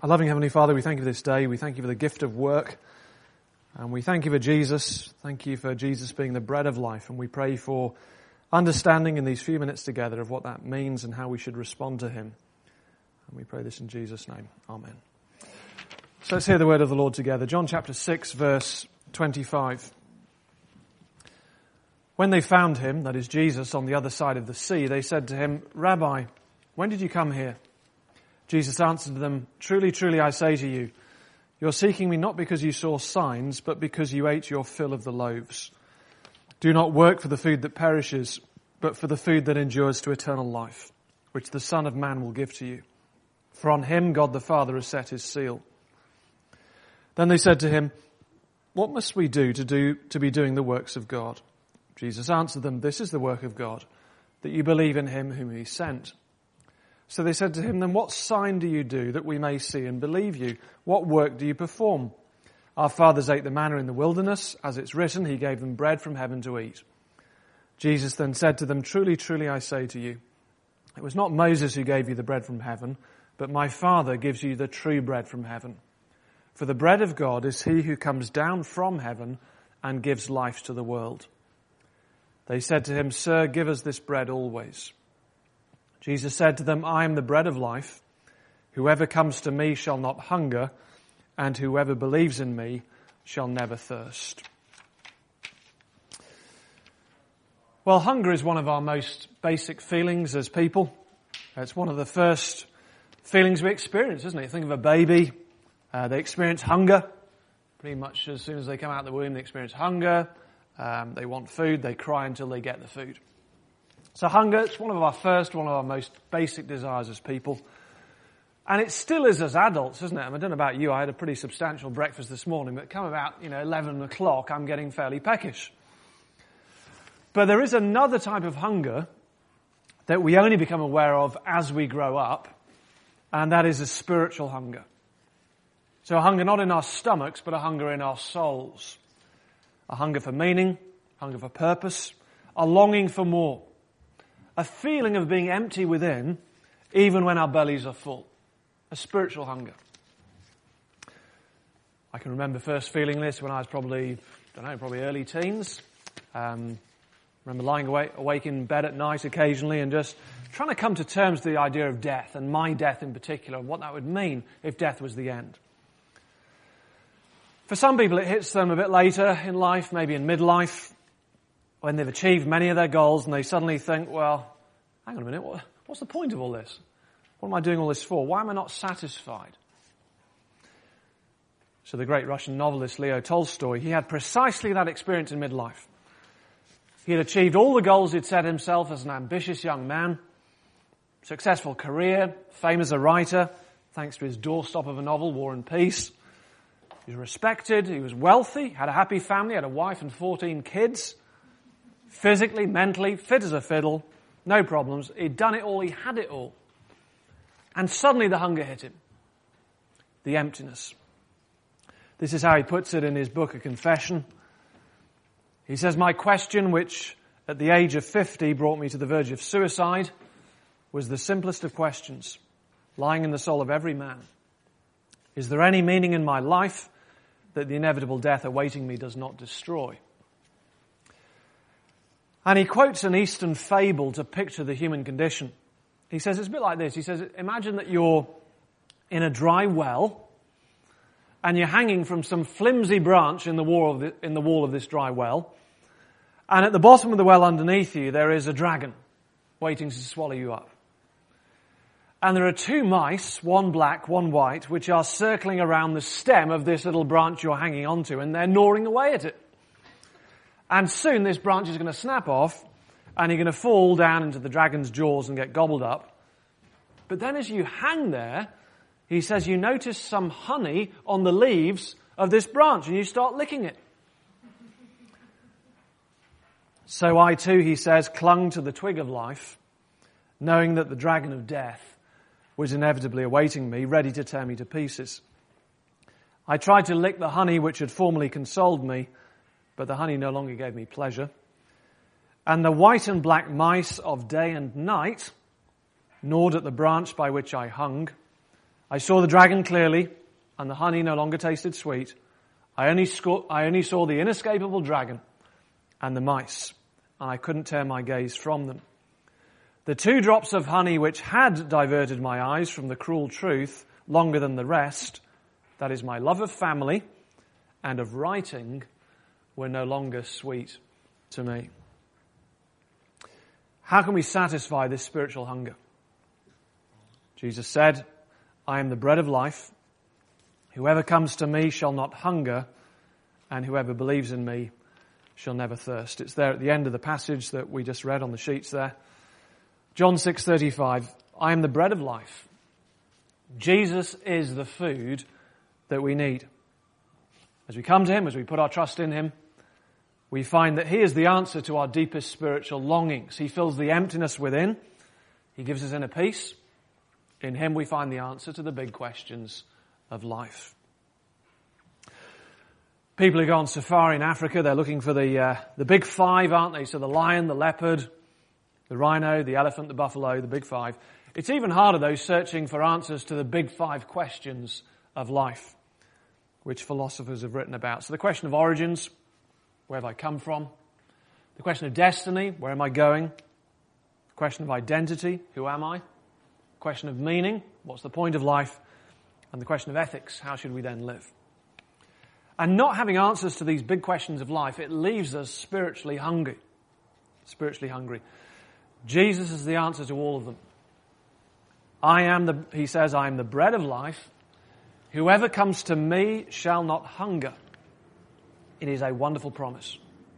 Our loving Heavenly Father, we thank you for this day. We thank you for the gift of work. And we thank you for Jesus. Thank you for Jesus being the bread of life. And we pray for understanding in these few minutes together of what that means and how we should respond to him. And we pray this in Jesus' name. Amen. So let's hear the word of the Lord together. John chapter 6, verse 25. When they found him, that is Jesus, on the other side of the sea, they said to him, "Rabbi, when did you come here?" Jesus answered them, "Truly, truly, I say to you, you're seeking me not because you saw signs, but because you ate your fill of the loaves. Do not work for the food that perishes, but for the food that endures to eternal life, which the Son of Man will give to you. For on him God the Father has set his seal." Then they said to him, "What must we do to be doing the works of God?" Jesus answered them, "This is the work of God, that you believe in him whom he sent." So they said to him, "Then what sign do you do that we may see and believe you? What work do you perform? Our fathers ate the manna in the wilderness. As it's written, he gave them bread from heaven to eat." Jesus then said to them, "Truly, truly, I say to you, it was not Moses who gave you the bread from heaven, but my Father gives you the true bread from heaven. For the bread of God is he who comes down from heaven and gives life to the world." They said to him, "Sir, give us this bread always." Jesus said to them, "I am the bread of life. Whoever comes to me shall not hunger, and whoever believes in me shall never thirst." Well, hunger is one of our most basic feelings as people. It's one of the first feelings we experience, isn't it? Think of a baby. They experience hunger. Pretty much as soon as they come out of the womb, they experience hunger. They want food. They cry until they get the food. So hunger, it's one of our most basic desires as people. And it still is as adults, isn't it? I don't know about you, I had a pretty substantial breakfast this morning, but come about, 11 o'clock, I'm getting fairly peckish. But there is another type of hunger that we only become aware of as we grow up, and that is a spiritual hunger. So a hunger not in our stomachs, but a hunger in our souls. A hunger for meaning, hunger for purpose, a longing for more. A feeling of being empty within, even when our bellies are full. A spiritual hunger. I can remember first feeling this when I was probably early teens. Remember lying awake in bed at night occasionally and just trying to come to terms with the idea of death, and my death in particular, and what that would mean if death was the end. For some people it hits them a bit later in life, maybe in midlife, when they've achieved many of their goals and they suddenly think, well, hang on a minute, what's the point of all this? What am I doing all this for? Why am I not satisfied? So the great Russian novelist Leo Tolstoy, he had precisely that experience in midlife. He had achieved all the goals he'd set himself as an ambitious young man, successful career, fame as a writer, thanks to his doorstop of a novel, War and Peace. He was respected, he was wealthy, had a happy family, had a wife and 14 kids. Physically, mentally, fit as a fiddle, no problems. He'd done it all, he had it all. And suddenly the hunger hit him. The emptiness. This is how he puts it in his book, A Confession. He says, "My question, which at the age of 50 brought me to the verge of suicide, was the simplest of questions, lying in the soul of every man. Is there any meaning in my life that the inevitable death awaiting me does not destroy?" And he quotes an Eastern fable to picture the human condition. He says it's a bit like this. He says, imagine that you're in a dry well and you're hanging from some flimsy branch in the wall of this dry well. And at the bottom of the well underneath you, there is a dragon waiting to swallow you up. And there are two mice, one black, one white, which are circling around the stem of this little branch you're hanging onto, and they're gnawing away at it. And soon this branch is going to snap off and you're going to fall down into the dragon's jaws and get gobbled up. But then as you hang there, he says you notice some honey on the leaves of this branch and you start licking it. So I too, he says, clung to the twig of life, knowing that the dragon of death was inevitably awaiting me, ready to tear me to pieces. I tried to lick the honey which had formerly consoled me, but the honey no longer gave me pleasure. And the white and black mice of day and night gnawed at the branch by which I hung. I saw the dragon clearly, and the honey no longer tasted sweet. I only saw the inescapable dragon and the mice, and I couldn't tear my gaze from them. The 2 drops of honey which had diverted my eyes from the cruel truth longer than the rest, that is my love of family and of writing, were no longer sweet to me. How can we satisfy this spiritual hunger? Jesus said, I am the bread of life. Whoever comes to me shall not hunger, and whoever believes in me shall never thirst. It's there at the end of the passage that we just read on the sheets there. John 6:35, I am the bread of life. Jesus is the food that we need. As we come to him, as we put our trust in him, we find that he is the answer to our deepest spiritual longings. He fills the emptiness within. He gives us inner peace. In him we find the answer to the big questions of life. People who go on safari in Africa, they're looking for the big 5, aren't they? So the lion, the leopard, the rhino, the elephant, the buffalo, the big 5. It's even harder, though, searching for answers to the big 5 questions of life, which philosophers have written about. So the question of origins, where have I come from? The question of destiny, where am I going? The question of identity, who am I? The question of meaning, what's the point of life? And the question of ethics, how should we then live? And not having answers to these big questions of life, it leaves us spiritually hungry. Spiritually hungry. Jesus is the answer to all of them. He says, I am the bread of life. Whoever comes to me shall not hunger. It is a wonderful promise.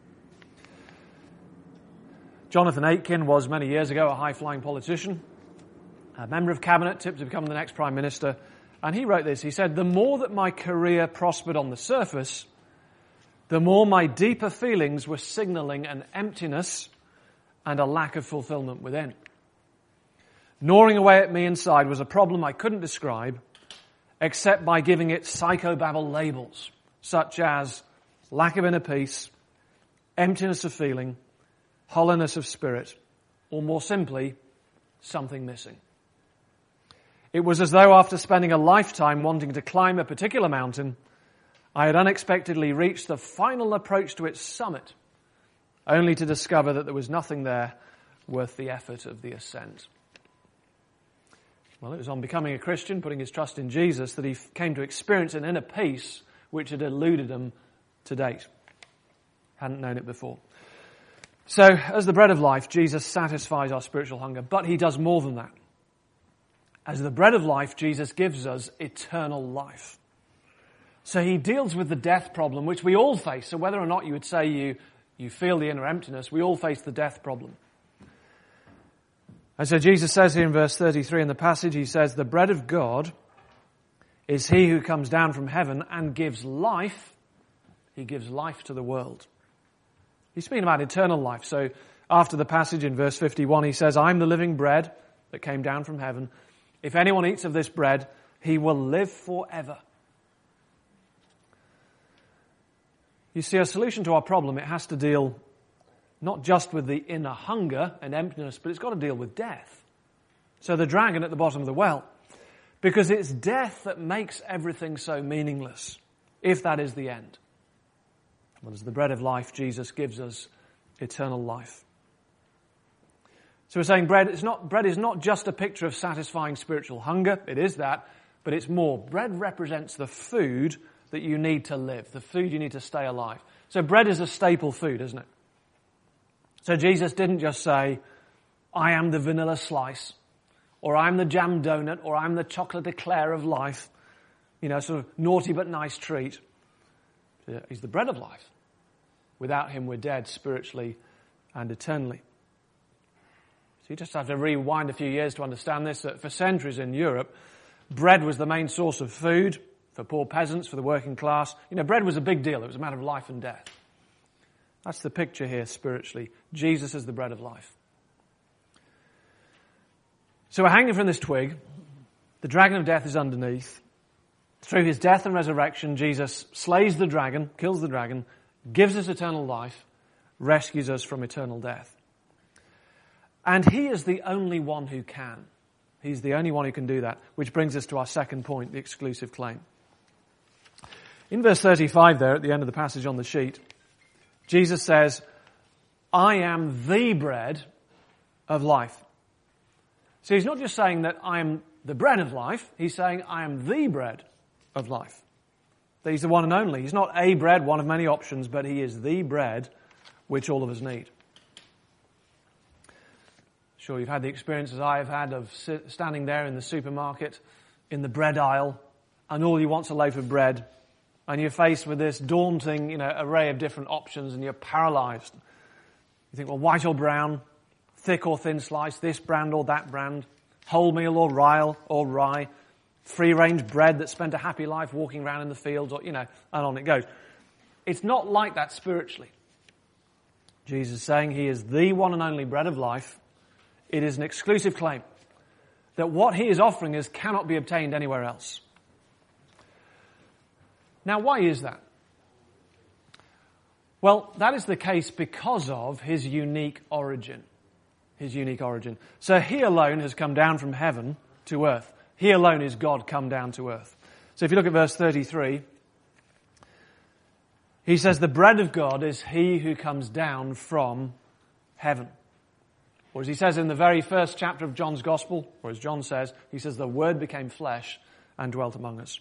Jonathan Aitken was many years ago a high-flying politician, a member of cabinet, tipped to become the next prime minister. And he wrote this. He said, the more that my career prospered on the surface, the more my deeper feelings were signaling an emptiness and a lack of fulfillment within. Gnawing away at me inside was a problem I couldn't describe except by giving it psychobabble labels, such as lack of inner peace, emptiness of feeling, hollowness of spirit, or more simply, something missing. It was as though after spending a lifetime wanting to climb a particular mountain, I had unexpectedly reached the final approach to its summit, only to discover that there was nothing there worth the effort of the ascent. Well, it was on becoming a Christian, putting his trust in Jesus, that he came to experience an inner peace which had eluded him to date. Hadn't known it before. So, as the bread of life, Jesus satisfies our spiritual hunger, but he does more than that. As the bread of life, Jesus gives us eternal life. So he deals with the death problem, which we all face. So whether or not you would say you feel the inner emptiness, we all face the death problem. And so Jesus says here in verse 33 in the passage, he says, the bread of God is he who comes down from heaven and gives life. He gives life to the world. He's speaking about eternal life. So after the passage in verse 51, he says, I'm the living bread that came down from heaven. If anyone eats of this bread, he will live forever. You see, a solution to our problem, it has to deal not just with the inner hunger and emptiness, but it's got to deal with death. So the dragon at the bottom of the well. Because it's death that makes everything so meaningless, if that is the end. Well, as the bread of life, Jesus gives us eternal life. So we're saying bread is not just a picture of satisfying spiritual hunger. It is that, but it's more. Bread represents the food that you need to live, the food you need to stay alive. So bread is a staple food, isn't it? So Jesus didn't just say, I am the vanilla slice, or I'm the jam donut, or I'm the chocolate eclair of life. Sort of naughty but nice treat. He's the bread of life. Without him, we're dead spiritually and eternally. So you just have to rewind a few years to understand this, that for centuries in Europe, bread was the main source of food for poor peasants, for the working class. Bread was a big deal. It was a matter of life and death. That's the picture here spiritually. Jesus is the bread of life. So we're hanging from this twig. The dragon of death is underneath. Through his death and resurrection, Jesus slays the dragon, kills the dragon, gives us eternal life, rescues us from eternal death. And he is the only one who can. He's the only one who can do that, which brings us to our second point, the exclusive claim. In verse 35 there, at the end of the passage on the sheet, Jesus says, I am the bread of life. So he's not just saying that I am the bread of life, he's saying I am the bread of life. That he's the one and only. He's not a bread, one of many options, but he is the bread which all of us need. Sure, you've had the experiences I have had of standing there in the supermarket, in the bread aisle, and all you want's a loaf of bread, and you're faced with this daunting, array of different options, and you're paralyzed. You think, well, white or brown, thick or thin slice, this brand or that brand, wholemeal or rye, free-range bread that spent a happy life walking around in the fields, and on it goes. It's not like that spiritually. Jesus is saying he is the one and only bread of life. It is an exclusive claim that what he is offering us cannot be obtained anywhere else. Now, why is that? Well, that is the case because of his unique origin. His unique origin. So he alone has come down from heaven to earth. He alone is God come down to earth. So if you look at verse 33, he says, the bread of God is he who comes down from heaven. Or as he says in the very first chapter of John's Gospel, or as John says, he says, the Word became flesh and dwelt among us.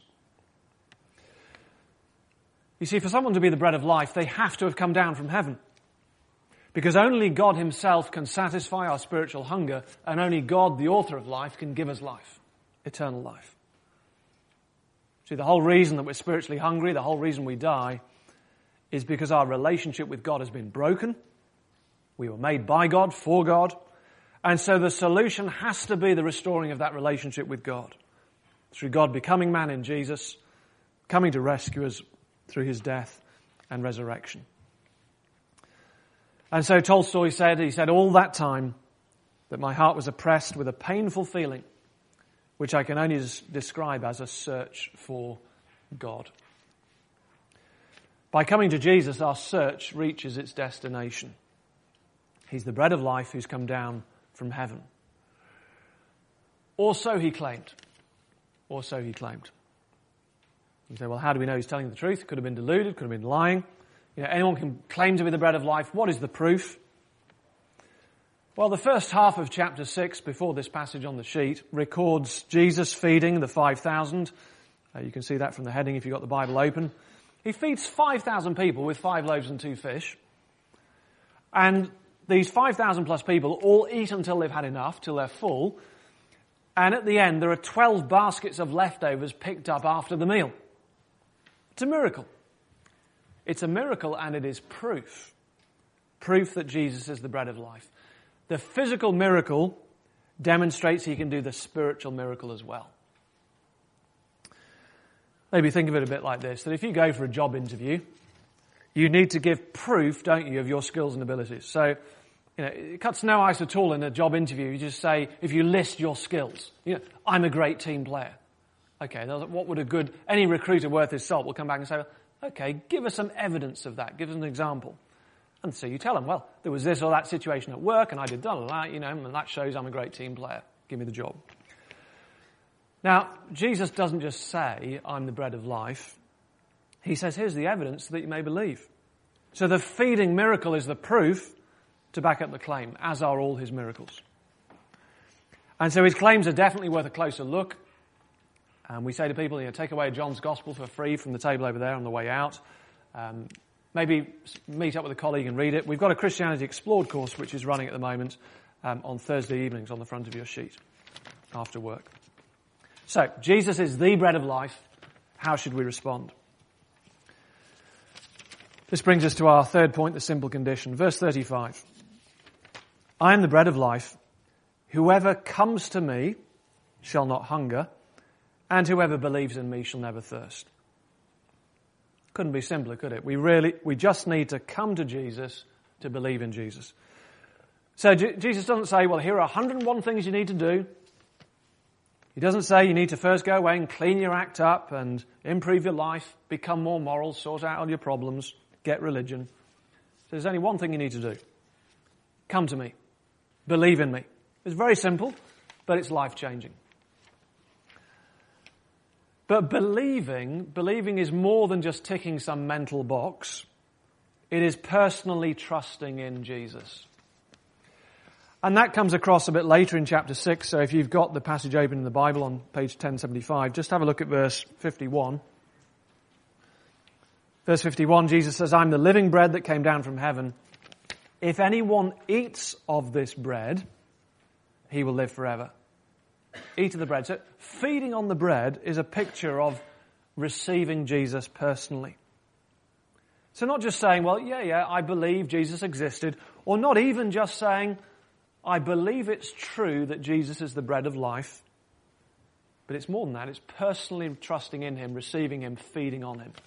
You see, for someone to be the bread of life, they have to have come down from heaven. Because only God himself can satisfy our spiritual hunger, and only God, the author of life, can give us life, eternal life. See, the whole reason that we're spiritually hungry, the whole reason we die, is because our relationship with God has been broken. We were made by God, for God. And so the solution has to be the restoring of that relationship with God. Through God becoming man in Jesus, coming to rescue us through his death and resurrection. And so Tolstoy said, all that time that my heart was oppressed with a painful feeling, which I can only describe as a search for God. By coming to Jesus, our search reaches its destination. He's the bread of life who's come down from heaven. Or so he claimed. Or so he claimed. You say, well, how do we know he's telling the truth? Could have been deluded, could have been lying. Anyone can claim to be the bread of life. What is the proof? Well, the first half of chapter 6, before this passage on the sheet, records Jesus feeding the 5,000. You can see that from the heading if you've got the Bible open. He feeds 5,000 people with 5 loaves and 2 fish. And these 5,000 plus people all eat until they've had enough, till they're full. And at the end, there are 12 baskets of leftovers picked up after the meal. It's a miracle. It's a miracle, and it is proof. Proof that Jesus is the bread of life. The physical miracle demonstrates he can do the spiritual miracle as well. Maybe think of it a bit like this, that if you go for a job interview, you need to give proof, don't you, of your skills and abilities. So, it cuts no ice at all in a job interview. You just say, if you list your skills, I'm a great team player. Okay, what would any recruiter worth his salt will come back and say, okay, give us some evidence of that. Give us an example. And so you tell them, well, there was this or that situation at work and I did that, and that shows I'm a great team player. Give me the job. Now, Jesus doesn't just say, I'm the bread of life. He says, here's the evidence that you may believe. So the feeding miracle is the proof to back up the claim, as are all his miracles. And so his claims are definitely worth a closer look. And we say to people, take away John's Gospel for free from the table over there on the way out. Maybe meet up with a colleague and read it. We've got a Christianity Explored course which is running at the moment on Thursday evenings on the front of your sheet after work. So, Jesus is the bread of life. How should we respond? This brings us to our third point, the simple condition. Verse 35. I am the bread of life. Whoever comes to me shall not hunger, and whoever believes in me shall never thirst. Couldn't be simpler, could it? We just need to come to Jesus to believe in Jesus. So Jesus doesn't say, well, here are 101 things you need to do. He doesn't say you need to first go away and clean your act up and improve your life, become more moral, sort out all your problems, get religion. So there's only one thing you need to do. Come to me. Believe in me. It's very simple. but it's life-changing. But believing is more than just ticking some mental box. It is personally trusting in Jesus. And that comes across a bit later in chapter 6. So if you've got the passage open in the Bible on page 1075, just have a look at verse 51. Verse 51, Jesus says, I'm the living bread that came down from heaven. If anyone eats of this bread, he will live forever. Eat of the bread. So feeding on the bread is a picture of receiving Jesus personally. So not just saying, well, yeah, I believe Jesus existed, or not even just saying, I believe it's true that Jesus is the bread of life, but it's more than that. It's personally trusting in him, receiving him, feeding on him.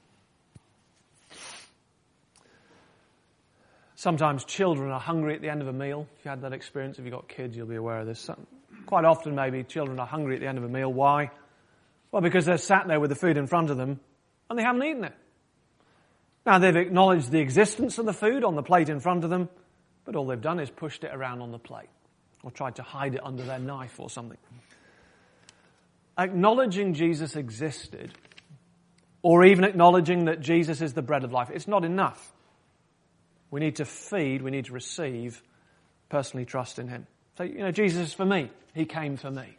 Sometimes children are hungry at the end of a meal. If you had that experience, if you've got kids, you'll be aware of this. Quite often, maybe, children are hungry at the end of a meal. Why? Well, because they're sat there with the food in front of them and they haven't eaten it. Now, they've acknowledged the existence of the food on the plate in front of them, but all they've done is pushed it around on the plate or tried to hide it under their knife or something. Acknowledging Jesus existed, or even acknowledging that Jesus is the bread of life, it's not enough. We need to feed, we need to receive, personally trust in him. So, Jesus is for me. He came for me.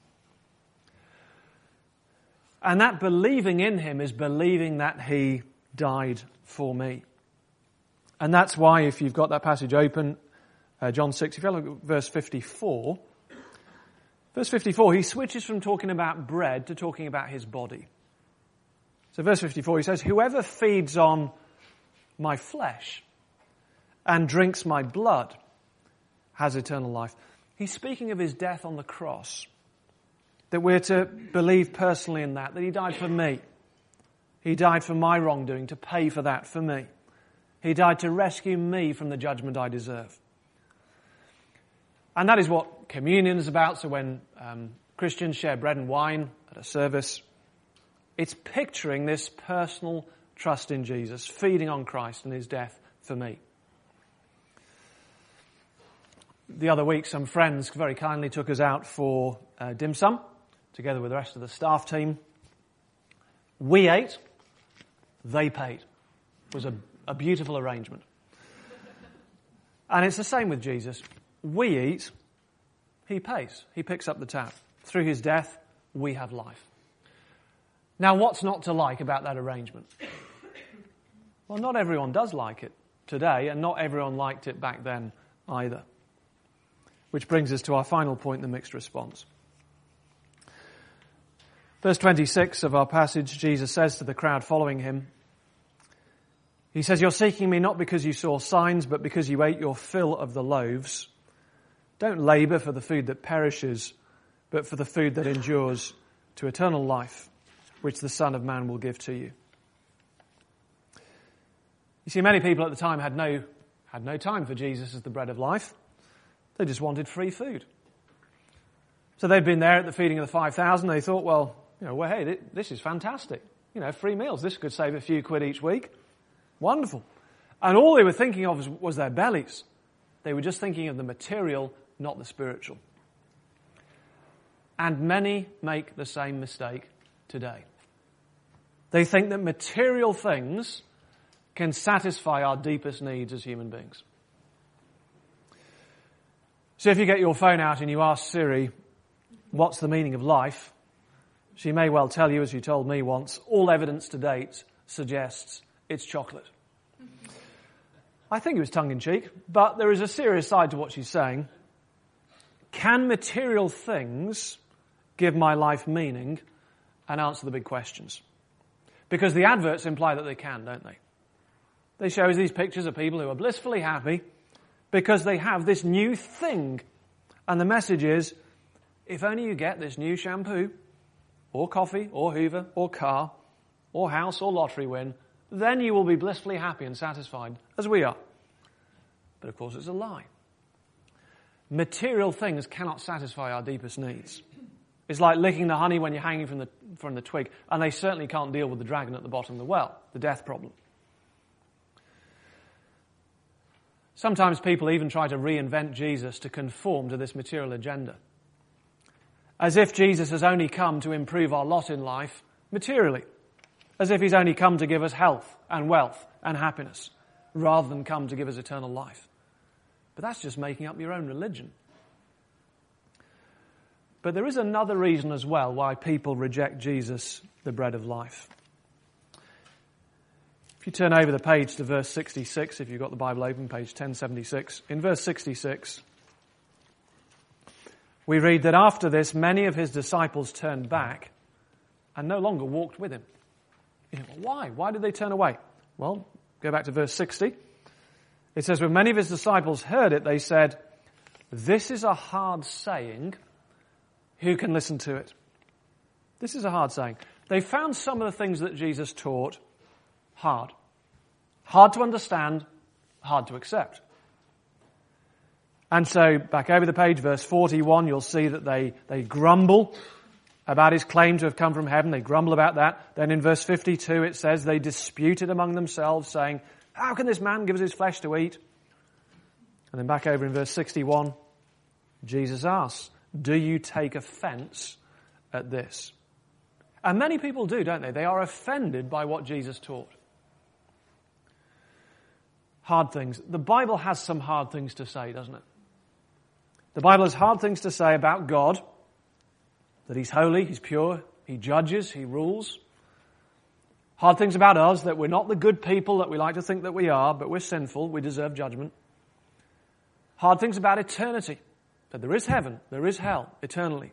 And that believing in him is believing that he died for me. And that's why, if you've got that passage open, John 6, if you look at verse 54, he switches from talking about bread to talking about his body. So verse 54, he says, whoever feeds on my flesh and drinks my blood has eternal life. He's speaking of his death on the cross, that we're to believe personally in that he died for me. He died for my wrongdoing, to pay for that for me. He died to rescue me from the judgment I deserve. And that is what communion is about. So when Christians share bread and wine at a service, it's picturing this personal trust in Jesus, feeding on Christ and his death for me. The other week, some friends very kindly took us out for dim sum, together with the rest of the staff team. We ate, they paid. It was a beautiful arrangement. And it's the same with Jesus. We eat, he pays. He picks up the tab. Through his death, we have life. Now, what's not to like about that arrangement? Well, not everyone does like it today, and not everyone liked it back then either. Which brings us to our final point, the mixed response. Verse 26 of our passage, Jesus says to the crowd following him, he says, you're seeking me not because you saw signs, but because you ate your fill of the loaves. Don't labor for the food that perishes, but for the food that endures to eternal life, which the Son of Man will give to you. You see, many people at the time had no time for Jesus as the bread of life. They just wanted free food. So they'd been there at the feeding of the 5,000. They thought, well, hey, this is fantastic. Free meals. This could save a few quid each week. Wonderful. And all they were thinking of was their bellies. They were just thinking of the material, not the spiritual. And many make the same mistake today. They think that material things can satisfy our deepest needs as human beings. So if you get your phone out and you ask Siri, what's the meaning of life? She may well tell you, as you told me once, all evidence to date suggests it's chocolate. I think it was tongue-in-cheek, but there is a serious side to what she's saying. Can material things give my life meaning and answer the big questions? Because the adverts imply that they can, don't they? They show us these pictures of people who are blissfully happy because they have this new thing. And the message is, if only you get this new shampoo, or coffee, or Hoover, or car, or house, or lottery win, then you will be blissfully happy and satisfied, as we are. But of course it's a lie. Material things cannot satisfy our deepest needs. It's like licking the honey when you're hanging from the twig, and they certainly can't deal with the dragon at the bottom of the well, the death problem. Sometimes people even try to reinvent Jesus to conform to this material agenda. as if Jesus has only come to improve our lot in life materially, as if he's only come to give us health and wealth and happiness, rather than come to give us eternal life. But that's just making up your own religion. But there is another reason as well why people reject Jesus, the bread of life. If you turn over the page to verse 66, if you've got the Bible open, page 1076, in verse 66, we read that after this, many of his disciples turned back and no longer walked with him. You think, well, why? Why did they turn away? Well, go back to verse 60. It says, when many of his disciples heard it, they said, this is a hard saying. Who can listen to it? This is a hard saying. They found some of the things that Jesus taught hard. Hard to understand, hard to accept. And so, back over the page, verse 41, you'll see that they grumble about his claim to have come from heaven. They grumble about that. Then in verse 52 it says they disputed among themselves, saying, how can this man give us his flesh to eat? And then back over in verse 61, Jesus asks, do you take offense at this? And many people do, don't they? They are offended by what Jesus taught. Hard things. The Bible has some hard things to say, doesn't it? The Bible has hard things to say about God, that he's holy, he's pure, he judges, he rules. Hard things about us, that we're not the good people that we like to think that we are, but we're sinful, we deserve judgment. Hard things about eternity, that there is heaven, there is hell, eternally.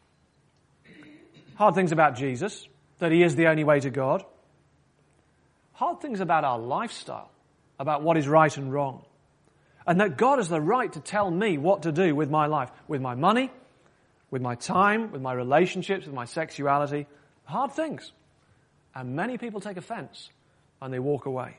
Hard things about Jesus, that he is the only way to God. Hard things about our lifestyle, about what is right and wrong. And that God has the right to tell me what to do with my life, with my money, with my time, with my relationships, with my sexuality. Hard things. And many people take offense and they walk away.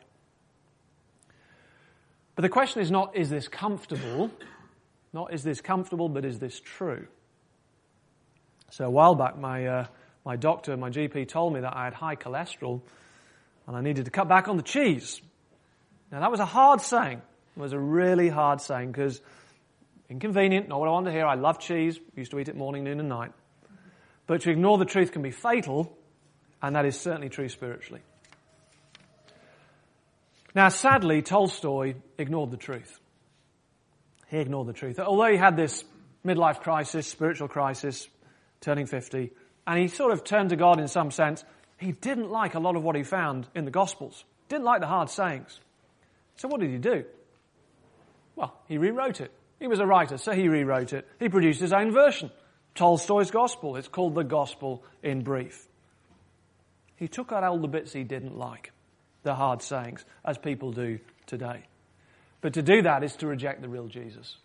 But the question is not, is this comfortable? Not, is this comfortable, but is this true? So a while back, my doctor, my GP, told me that I had high cholesterol and I needed to cut back on the cheese. Now that was a hard saying. It was a really hard saying because inconvenient, not what I wanted to hear. I love cheese. Used to eat it morning, noon and night. But to ignore the truth can be fatal, and that is certainly true spiritually. Now sadly, Tolstoy ignored the truth. He ignored the truth. Although he had this midlife crisis, spiritual crisis, turning 50, and he sort of turned to God in some sense, he didn't like a lot of what he found in the Gospels. Didn't like the hard sayings. So what did he do? Well, he rewrote it. He was a writer, so he rewrote it. He produced his own version, Tolstoy's Gospel. It's called the Gospel in brief. He took out all the bits he didn't like, the hard sayings, as people do today. But to do that is to reject the real Jesus.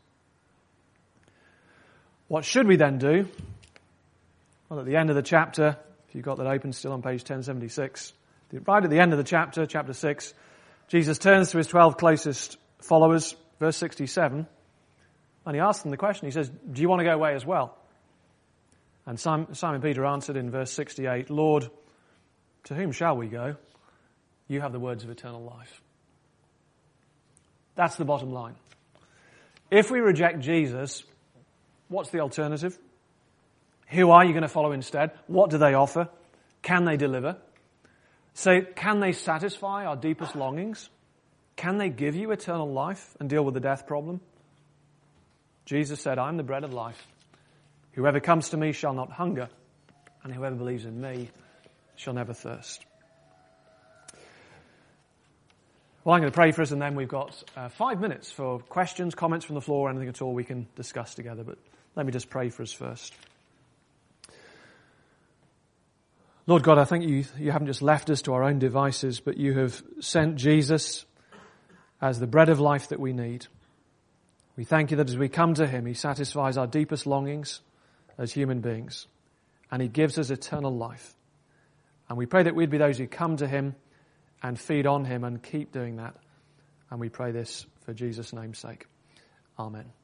What should we then do? Well, at the end of the chapter, if you've got that open still on page 1076, right at the end of the chapter, chapter 6, Jesus turns to his 12 closest followers, verse 67, and he asks them the question. He says, do you want to go away as well? And Simon Peter answered in verse 68, Lord, to whom shall we go? You have the words of eternal life. That's the bottom line. If we reject Jesus, what's the alternative? Who are you going to follow instead? What do they offer? Can they deliver? So can they satisfy our deepest longings? Can they give you eternal life and deal with the death problem? Jesus said, I'm the bread of life. Whoever comes to me shall not hunger, and whoever believes in me shall never thirst. Well, I'm going to pray for us, and then we've got 5 minutes for questions, comments from the floor, anything at all we can discuss together. But let me just pray for us first. Lord God, I thank you haven't just left us to our own devices, but you have sent Jesus as the bread of life that we need. We thank you that as we come to him, he satisfies our deepest longings as human beings, and he gives us eternal life. And we pray that we'd be those who come to him and feed on him and keep doing that. And we pray this for Jesus' name's sake. Amen.